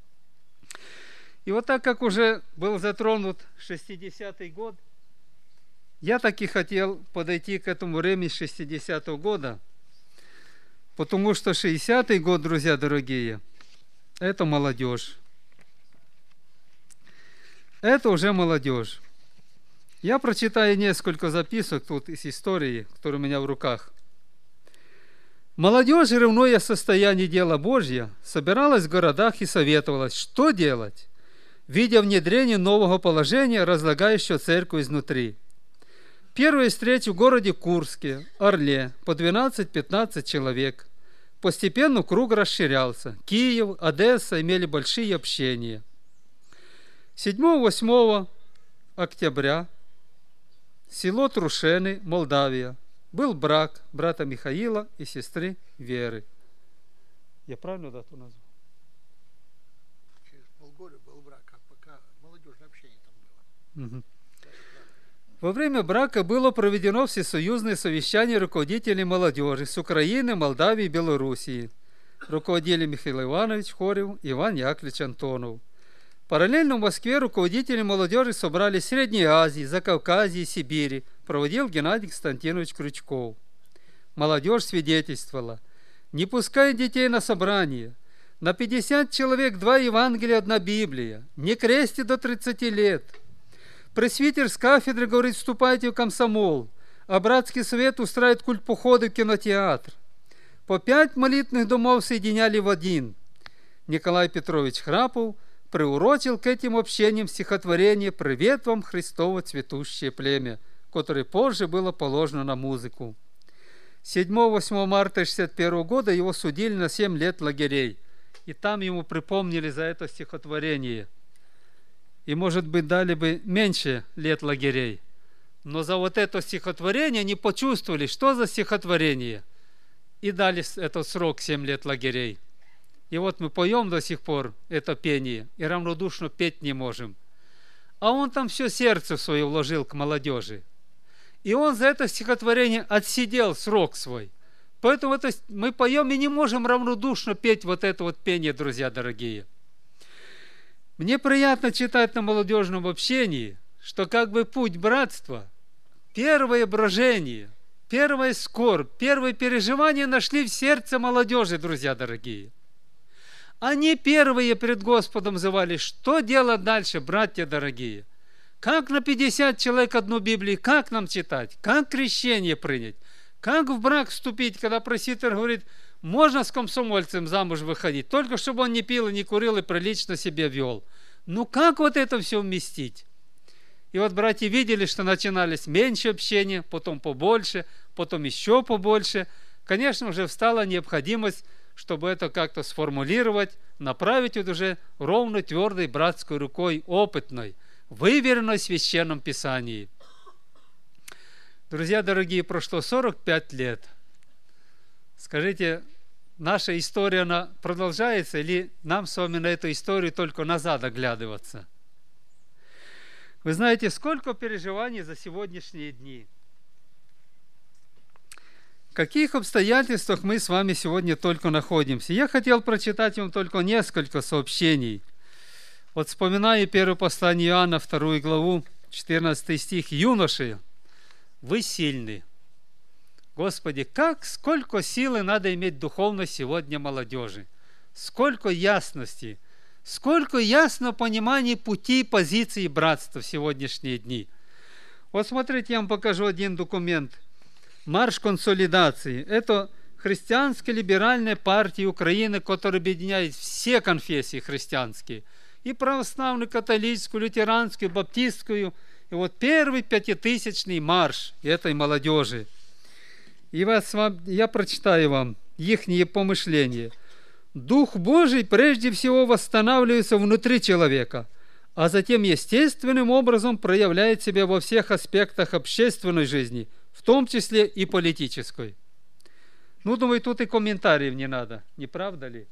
И вот так как уже был затронут 60-й год, я так и хотел подойти к этому времени 60-го года, потому что 60-й год, друзья дорогие, это молодежь. Это уже молодежь. Я прочитаю несколько записок тут из истории, которые у меня в руках. Молодежь, ревнуя состояние дела Божьего, собиралась в городах и советовалась, что делать, видя внедрение нового положения, разлагающего церковь изнутри. Первая встреча в городе Курске, Орле, по 12-15 человек. Постепенно круг расширялся. Киев, Одесса имели большие общения. 7-8 октября село Трушены, Молдавия. Был брак брата Михаила и сестры Веры. Я правильно дату назвал? Через полгода был брак, а пока молодежное общение там было. Угу. Во время брака было проведено всесоюзное совещание руководителей молодежи с Украины, Молдавии и Белоруссии. Руководили Михаил Иванович Хорев, Иван Яковлевич Антонов. Параллельно в Москве руководители молодежи собрали Средней Азии, Закавказья и Сибири. Проводил Геннадий Константинович Крючков. Молодежь свидетельствовала: не пускай детей на собрание. На 50 человек 2 Евангелия, 1 Библия. Не крестите до 30 лет. Пресвитер с кафедры говорит: вступайте в комсомол. А братский совет устраивает культ похода в кинотеатр. По 5 молитвенных домов соединяли в один. Николай Петрович Храпов приурочил к этим общениям стихотворение «Привет вам, Христово цветущее племя», которое позже было положено на музыку. 7-8 марта 1961 года его судили на 7 лет лагерей. И там ему припомнили за это стихотворение. И, может быть, дали бы меньше лет лагерей. Но за вот это стихотворение они почувствовали, что за стихотворение. И дали этот срок 7 лет лагерей. И вот мы поем до сих пор это пение, и равнодушно петь не можем. А он там все сердце свое вложил к молодежи. И он за это стихотворение отсидел срок свой. Поэтому это мы поем и не можем равнодушно петь вот это вот пение, друзья дорогие. Мне приятно читать на молодежном общении, что как бы путь братства, первое брожение, первая скорбь, первые переживания нашли в сердце молодежи, друзья дорогие. Они первые пред Господом взывали, что делать дальше, братья дорогие? Как на 50 человек одну Библию, как нам читать? Как крещение принять? Как в брак вступить, когда пресвитер говорит, можно с комсомольцем замуж выходить, только чтобы он не пил и не курил и прилично себя вел. Ну как вот это все вместить? И вот братья видели, что начинались меньше общения, потом побольше, потом еще побольше. Конечно, уже встала необходимость, чтобы это как-то сформулировать, направить вот уже ровно, твердой братской рукой, опытной, выверенной в Священном Писании. Друзья дорогие, прошло 45 лет. Скажите, наша история, она продолжается, или нам с вами на эту историю только назад оглядываться? Вы знаете, сколько переживаний за сегодняшние дни. В каких обстоятельствах мы с вами сегодня только находимся? Я хотел прочитать вам только несколько сообщений. Вот вспоминаю первое послание Иоанна, 2 главу, 14 стих. «Юноши, вы сильны». Господи, сколько силы надо иметь духовно сегодня молодежи. Сколько ясности, сколько ясного понимания пути и позиции братства в сегодняшние дни. Вот смотрите, я вам покажу один документ. Марш консолидации. Это христианская либеральная партия Украины, которая объединяет все конфессии христианские. И православную, католическую, лютеранскую, баптистскую. И вот первый 5000-й марш этой молодежи. И я прочитаю вам их помышления. Дух Божий прежде всего восстанавливается внутри человека, а затем естественным образом проявляет себя во всех аспектах общественной жизни, в том числе и политической. Ну, думаю, тут и комментариев не надо, не правда ли?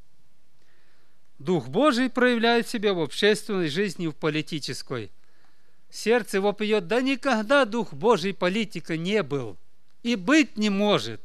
Дух Божий проявляет себя в общественной жизни и в политической. Сердце его поет, да никогда Дух Божий политика не был и быть не может.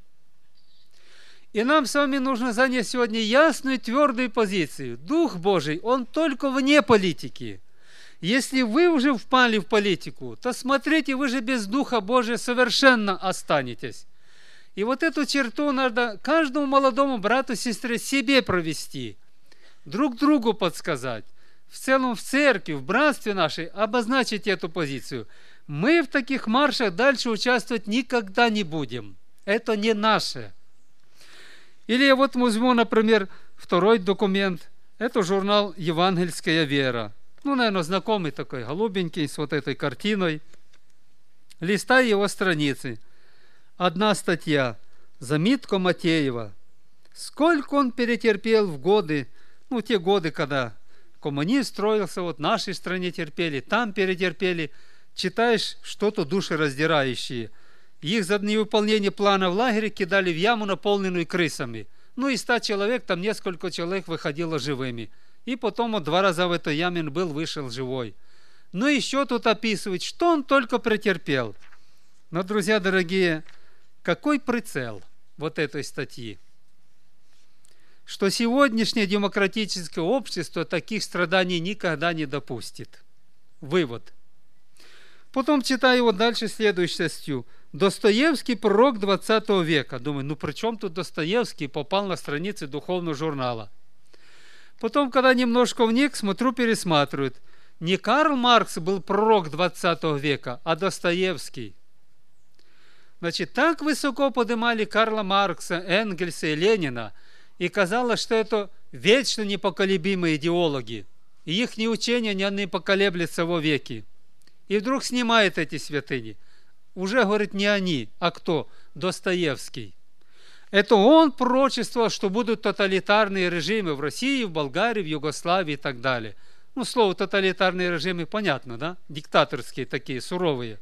И нам с вами нужно занять сегодня ясную, твердую позицию. Дух Божий, он только вне политики. Если вы уже впали в политику, то смотрите, вы же без Духа Божия совершенно останетесь. И вот эту черту надо каждому молодому брату, сестре себе провести, друг другу подсказать. В целом в церкви, в братстве нашей обозначить эту позицию. Мы в таких маршах дальше участвовать никогда не будем. Это не наше. Или я вот возьму, например, второй документ. Это журнал «Евангельская вера». Ну, наверное, знакомый такой, голубенький, с вот этой картиной. Листаю его страницы. Одна статья. Замитко Матеева. Сколько он перетерпел в годы, ну, те годы, когда коммунизм строился, вот в нашей стране терпели, там перетерпели. Читаешь что-то душераздирающее. Их за невыполнение плана в лагере кидали в яму, наполненную крысами. Ну, из 100 человек, там несколько человек выходило живыми. И потом он 2 раза в этой яме был, вышел живой. Ну, еще тут описывают, что он только претерпел. Но, друзья дорогие, какой прицел вот этой статьи? Что сегодняшнее демократическое общество таких страданий никогда не допустит. Вывод. Потом читаю вот дальше следующую статью. Достоевский, пророк 20 века. Думаю, ну при чем тут Достоевский? Попал на страницы духовного журнала. Потом, когда немножко вник, смотрю, пересматривают. Не Карл Маркс был пророк 20 века, а Достоевский. Значит, так высоко поднимали Карла Маркса, Энгельса и Ленина, и казалось, что это вечно непоколебимые идеологи, и их учения не поколеблются во веки. И вдруг снимает эти святыни. Уже, говорит, не они, а кто? Достоевский. Это он пророчествовал, что будут тоталитарные режимы в России, в Болгарии, в Югославии и так далее. Ну, слово тоталитарные режимы понятно, да? Диктаторские такие, суровые.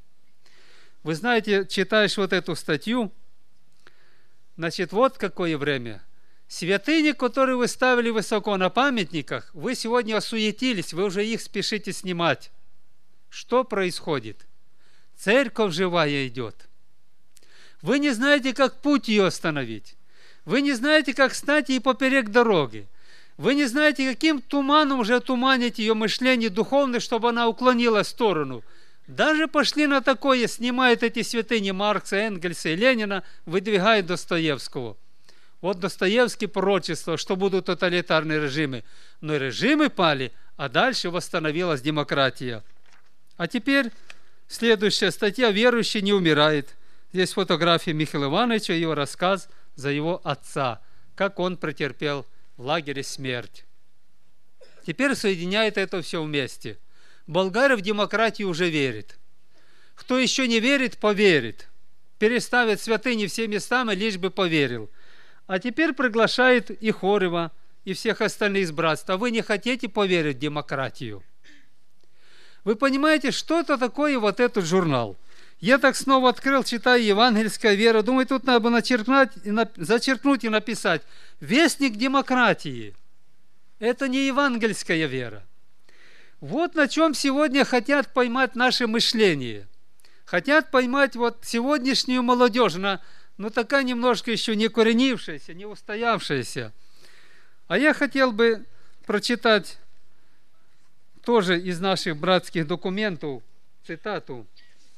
Вы знаете, читаешь вот эту статью, значит, вот какое время. Святыни, которые вы ставили высоко на памятниках, вы сегодня осуетились, вы уже их спешите снимать. Что происходит? Церковь живая идет. Вы не знаете, как путь ее остановить. Вы не знаете, как стать ей поперек дороги. Вы не знаете, каким туманом уже туманить ее мышление духовное, чтобы она уклонилась в сторону. Даже пошли на такое, снимают эти святыни Маркса, Энгельса и Ленина, выдвигают Достоевского. Вот Достоевский пророчество, что будут тоталитарные режимы. Но режимы пали, а дальше восстановилась демократия. А теперь следующая статья «Верующий не умирает». Здесь фотография Михаила Ивановича, его рассказ за его отца, как он претерпел в лагере смерть. Теперь соединяет это все вместе. Болгария в демократию уже верит. Кто еще не верит, поверит. Переставит святыни все местами, лишь бы поверил. А теперь приглашает и Хорева, и всех остальных из братства. А вы не хотите поверить в демократию? Вы понимаете, что это такое вот этот журнал? Я так снова открыл, читаю «Евангельская вера». Думаю, тут надо бы зачеркнуть и написать «Вестник демократии». Это не евангельская вера. Вот на чем сегодня хотят поймать наше мышление. Хотят поймать вот сегодняшнюю молодежь. Она, такая немножко еще не коренившаяся, не устоявшаяся. А я хотел бы прочитать тоже из наших братских документов цитату.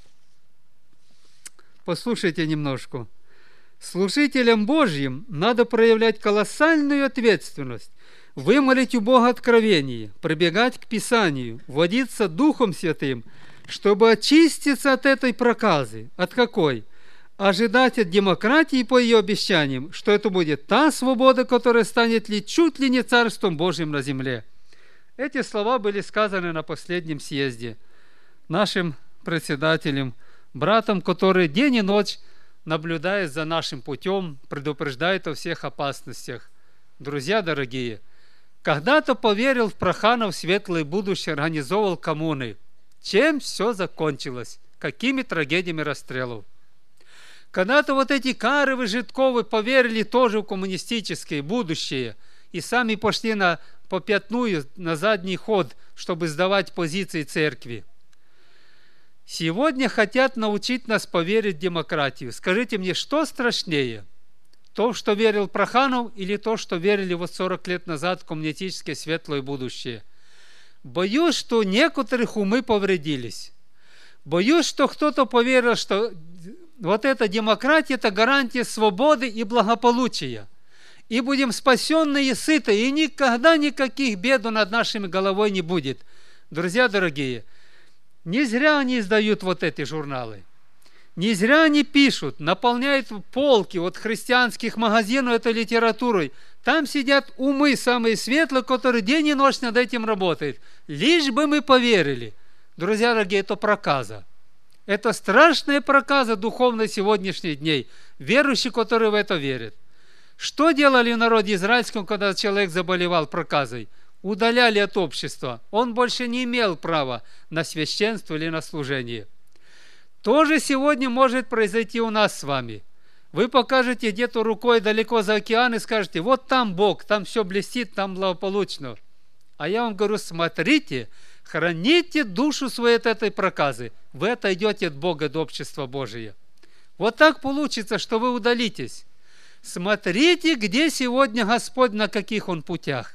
Послушайте немножко. Служителям Божьим надо проявлять колоссальную ответственность, вымолить у Бога откровение, прибегать к Писанию, водиться Духом Святым, чтобы очиститься от этой проказы. От какой? Ожидать от демократии по ее обещаниям, что это будет та свобода, которая станет чуть ли не Царством Божьим на земле. Эти слова были сказаны на последнем съезде нашим председателем, братом, который день и ночь наблюдает за нашим путем, предупреждает о всех опасностях. Друзья дорогие, когда-то поверил в Проханов светлое будущее, организовал коммуны. Чем все закончилось? Какими трагедиями расстрелов? Когда-то вот эти Каровы, Житковы поверили тоже в коммунистическое будущее и сами пошли по пятную на задний ход, чтобы сдавать позиции церкви. Сегодня хотят научить нас поверить в демократию. Скажите мне, что страшнее? То, что верил Проханов, или то, что верили вот 40 лет назад в коммунистическое светлое будущее? Боюсь, что некоторых умы повредились. Боюсь, что кто-то поверил, что вот эта демократия – это гарантия свободы и благополучия. И будем спасенные и сыты, и никогда никаких бед над нашими головой не будет. Друзья дорогие, не зря они издают вот эти журналы. Не зря они пишут, наполняют полки вот христианских магазинов этой литературой. Там сидят умы самые светлые, которые день и ночь над этим работают. Лишь бы мы поверили. Друзья дорогие, это проказа. Это страшная проказа духовной сегодняшних дней. Верующие, которые в это верят. Что делали в народе израильском, когда человек заболевал проказой? Удаляли от общества. Он больше не имел права на священство или на служение. То же сегодня может произойти у нас с вами. Вы покажете где-то рукой далеко за океан и скажете, вот там Бог, там все блестит, там благополучно. А я вам говорю, смотрите, храните душу свою от этой проказы. Вы отойдете от Бога, до общества Божия. Вот так получится, что вы удалитесь. Смотрите, где сегодня Господь, на каких Он путях.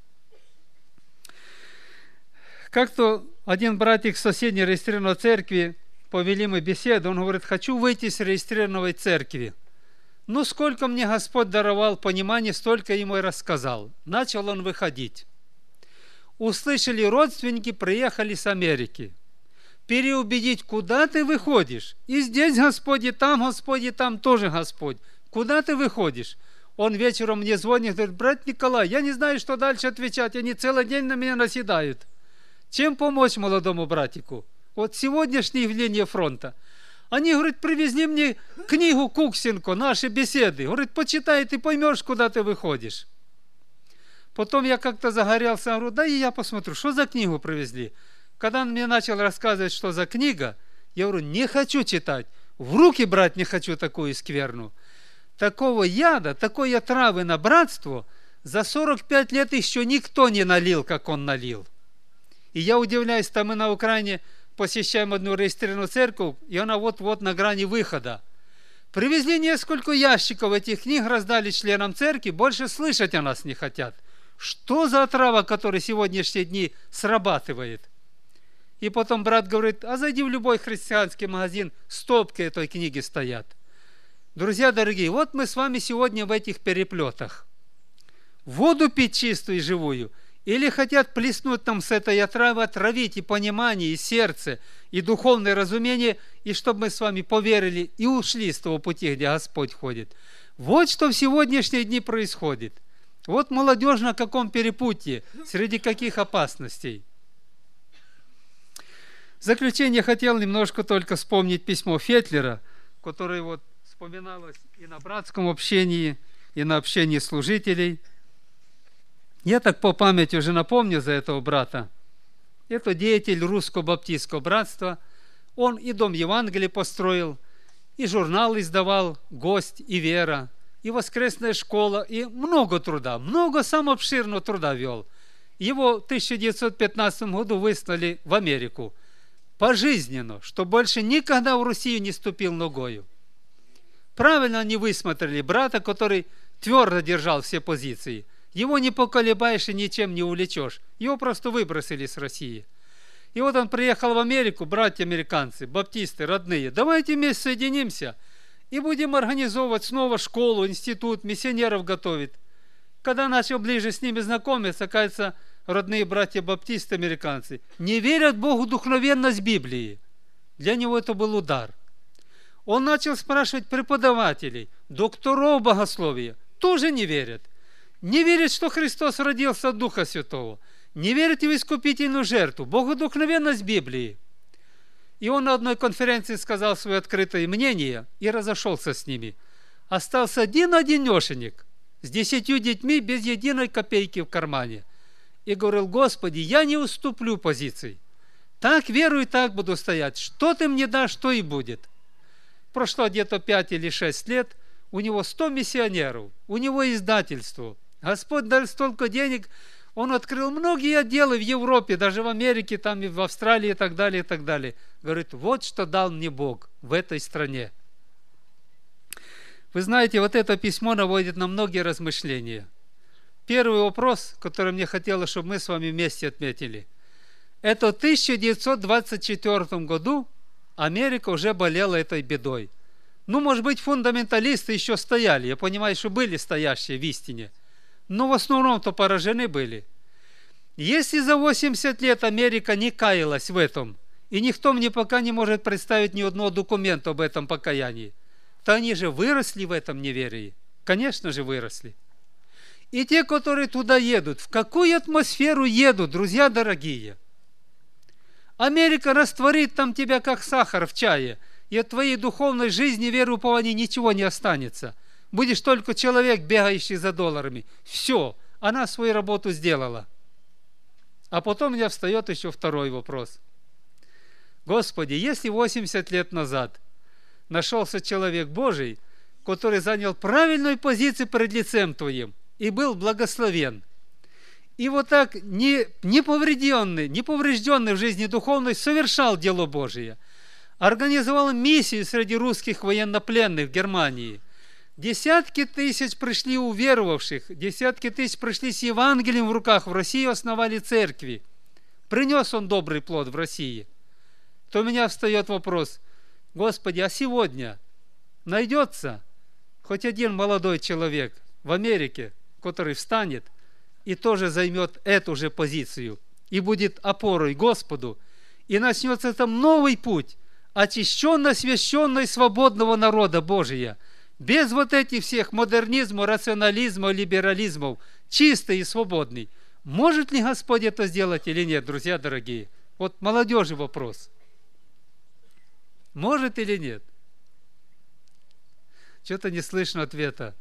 Как-то один братик с соседней регистрированной церкви, повели мы беседу, он говорит, хочу выйти с регистрированной церкви. Ну, сколько мне Господь даровал понимания, столько ему и рассказал. Начал он выходить. Услышали родственники, приехали с Америки. Переубедить, куда ты выходишь? И здесь Господь, и там тоже Господь. Куда ты выходишь? Он вечером мне звонит, говорит, брат Николай, я не знаю, что дальше отвечать, они целый день на меня наседают. Чем помочь молодому братику? Вот сегодняшнее явление фронта. Они, говорит, привезли мне книгу Куксенко, наши беседы. Говорит, почитай, ты поймешь, куда ты выходишь. Потом я как-то загорелся, говорю, да и я посмотрю, что за книгу привезли. Когда он мне начал рассказывать, что за книга, я говорю, не хочу читать, в руки брать не хочу такую скверну. Такого яда, такой отравы на братство за 45 лет еще никто не налил, как он налил. И я удивляюсь, там мы на Украине посещаем одну регистрированную церковь, и она вот-вот на грани выхода. Привезли несколько ящиков этих книг, раздали членам церкви, больше слышать о нас не хотят. Что за отрава, которая сегодняшние дни срабатывает? И потом брат говорит, а зайди в любой христианский магазин, стопки этой книги стоят. Друзья дорогие, вот мы с вами сегодня в этих переплетах. Воду пить чистую и живую, Или хотят плеснуть нам с этой отравы, отравить и понимание, и сердце, и духовное разумение, и чтобы мы с вами поверили и ушли с того пути, где Господь ходит. Вот что в сегодняшние дни происходит. Вот молодежь на каком перепутье, среди каких опасностей. В заключение хотел немножко только вспомнить письмо Фетлера, которое вот вспоминалось и на братском общении, и на общении служителей. Я так по памяти уже напомню за этого брата. Это деятель Русского Баптистского братства. Он и Дом Евангелия построил, и журнал издавал «Гость» и «Вера», и воскресная школа, и много труда, много самого обширного труда вел. Его в 1915 году выслали в Америку пожизненно, что больше никогда в Россию не ступил ногою. Правильно они высмотрели брата, который твердо держал все позиции. Его не поколебаешь и ничем не увлечешь. Его просто выбросили с России. И вот он приехал в Америку, братья-американцы, баптисты, родные. Давайте вместе соединимся и будем организовывать снова школу, институт, миссионеров готовить. Когда начал ближе с ними знакомиться, оказывается, родные братья-баптисты, американцы, не верят Богу духовенность Библии. Для него это был удар. Он начал спрашивать преподавателей, докторов богословия, тоже не верят. Не верят, что Христос родился от Духа Святого. Не верят в искупительную жертву, богодухновенность Библии. И он на одной конференции сказал свое открытое мнение и разошелся с ними. Остался один-одинешенек с 10 детьми без единой копейки в кармане. И говорил: Господи, я не уступлю позиций. Так верую, так буду стоять. Что ты мне дашь, то и будет. Прошло где-то 5 или 6 лет, у него 100 миссионеров, у него издательство. Господь дал столько денег, он открыл многие отделы в Европе, даже в Америке, там и в Австралии и так далее, и так далее. Говорит, вот что дал мне Бог в этой стране. Вы знаете, вот это письмо наводит на многие размышления. Первый вопрос, который мне хотелось, чтобы мы с вами вместе отметили. Это в 1924 году Америка уже болела этой бедой. Ну, может быть, фундаменталисты еще стояли. Я понимаю, что были стоящие в истине. Но в основном-то поражены были. Если за 80 лет Америка не каялась в этом, и никто мне пока не может представить ни одного документа об этом покаянии, то они же выросли в этом неверии. Конечно же, выросли. И те, которые туда едут, в какую атмосферу едут, друзья дорогие? Америка растворит там тебя, как сахар в чае, и от твоей духовной жизни, веры, упований ничего не останется. Будешь только человек, бегающий за долларами. Все, она свою работу сделала. А потом у меня встает еще второй вопрос. Господи, если 80 лет назад нашелся человек Божий, который занял правильную позицию перед лицем Твоим и был благословен, и вот так неповрежденный в жизни духовной совершал дело Божие, организовал миссию среди русских военнопленных в Германии. Десятки тысяч пришли уверовавших, десятки тысяч пришли с Евангелием в руках в Россию, основали церкви. Принес он добрый плод в России. То у меня встает вопрос: Господи, а сегодня найдется хоть один молодой человек в Америке, который встанет и тоже займет эту же позицию, и будет опорой Господу, и начнется там новый путь, очищенно, освященно и свободного народа Божия, без вот этих всех модернизма, рационализма, либерализмов, чистый и свободный. Может ли Господь это сделать или нет, друзья дорогие? Вот молодежи вопрос. Может или нет? Что-то не слышно ответа.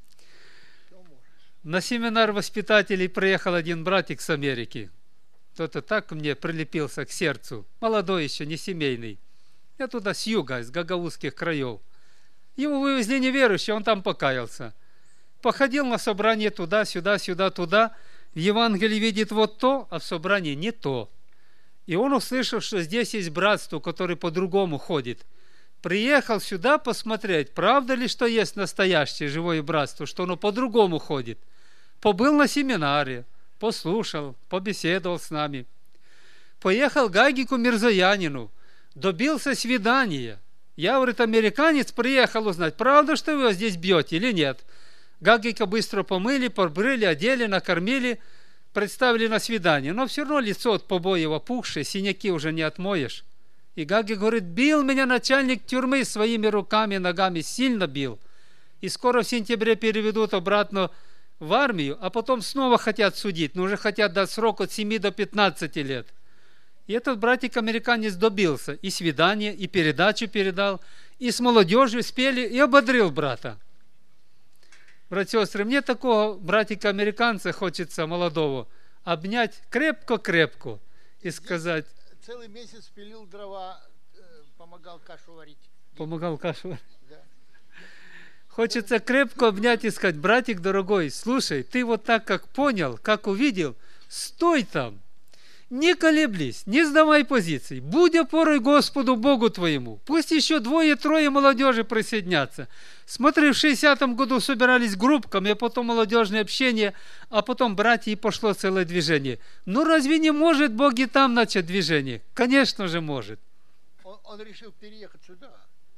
На семинар воспитателей приехал один братик с Америки. Кто-то так мне прилепился к сердцу. Молодой еще, не семейный. Я туда с юга, из гагаузских краев. Его вывезли неверующие, он там покаялся. Походил на собрание туда, сюда, сюда, туда. В Евангелии видит вот то, а в собрании не то. И он услышал, что здесь есть братство, которое по-другому ходит. Приехал сюда посмотреть, правда ли, что есть настоящее живое братство, что оно по-другому ходит. Побыл на семинаре, послушал, побеседовал с нами. Поехал к Гагику Мирзоянину, добился свидания. Я, говорит, американец, приехал узнать, правда, что вы его здесь бьете или нет. Гагика быстро помыли, побрили, одели, накормили. представили на свидание, но все равно лицо от побоев опухшее, синяки уже не отмоешь. И Гаги говорит, бил меня начальник тюрьмы своими руками, ногами, сильно бил. И скоро в сентябре переведут обратно в армию, а потом снова хотят судить, но уже хотят дать срок от 7 до 15 лет. И этот братик-американец добился. И свидание, и передачу передал, и с молодежью спели, и ободрил брата. Братья и сестры, мне такого братика-американца хочется молодого обнять крепко-крепко и сказать... Целый месяц пилил дрова, помогал кашу варить. Помогал кашу варить? Да. Хочется крепко обнять и сказать, братик дорогой, слушай, ты вот так как понял, как увидел, стой там, не колеблись, не сдавай позиций, будь опорой Господу Богу твоему. Пусть еще 2-3 молодежи присоединятся. Смотри, в 60-м году собирались группками, а потом молодежное общение, а потом братья, и пошло целое движение. Ну разве не может Бог и там начать движение? Конечно же может. Он решил переехать сюда.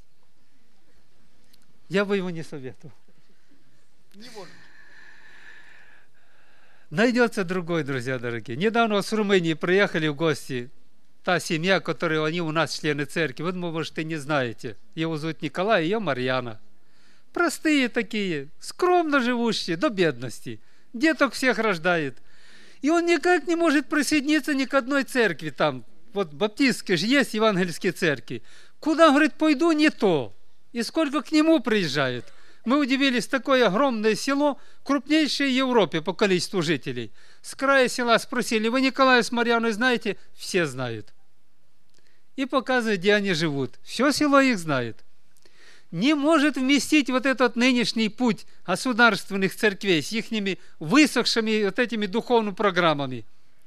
Я бы ему не советовал. Не может. Найдется другой, друзья дорогие. Недавно с Румынии приехали в гости та семья, которая они у нас члены церкви. Вы, может, и не знаете. Его зовут Николай, ее Марьяна. Простые такие, скромно живущие, до бедности. Деток всех рождает. И он никак не может присоединиться ни к одной церкви там. Вот баптистские же есть евангельские церкви. Куда, говорит, пойду, не то. И сколько к нему приезжает. Мы удивились, такое огромное село, крупнейшее в Европе по количеству жителей. С края села спросили, вы Николая с Марьяной знаете? Все знают. И показывают, где они живут. Все село их знает. Не может вместить вот этот нынешний путь государственных церквей с их высохшими вот этими духовными программами.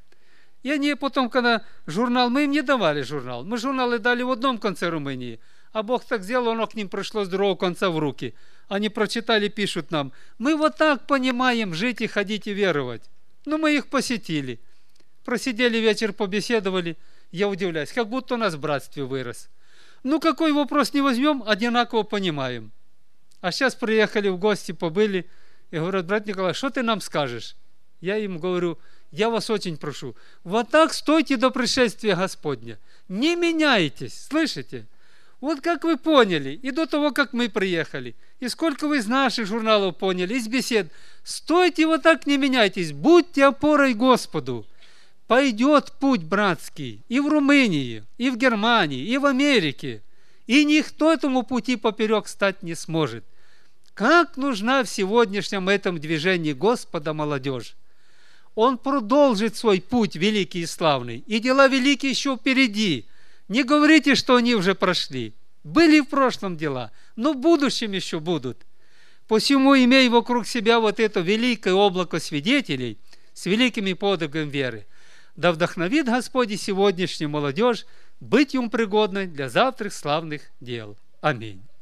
И они потом, когда журнал, мы им не давали журнал. Мы журналы дали в одном конце Румынии. А Бог так сделал, оно к ним пришло с другого конца в руки. Они прочитали, пишут нам, мы вот так понимаем жить и ходить и веровать. Ну, мы их посетили. Просидели вечер, побеседовали. Я удивляюсь, как будто у нас в братстве вырос. Ну, какой вопрос не возьмем, одинаково понимаем. А сейчас приехали в гости, побыли, и говорят, брат Николай, что ты нам скажешь? Я им говорю, я вас очень прошу, вот так стойте до пришествия Господня. Не меняйтесь, слышите? Вот как вы поняли, и до того, как мы приехали, и сколько вы из наших журналов поняли, из бесед, стойте вот так, не меняйтесь, будьте опорой Господу. Пойдет путь братский и в Румынии, и в Германии, и в Америке, и никто этому пути поперек стать не сможет. Как нужна в сегодняшнем этом движении Господа молодежь? Он продолжит свой путь великий и славный, и дела великие еще впереди. Не говорите, что они уже прошли. Были в прошлом дела, но в будущем еще будут. Посему, имей вокруг себя вот это великое облако свидетелей с великими подвигами веры, да вдохновит Господь и сегодняшнюю молодежь быть им пригодной для завтрашних славных дел. Аминь.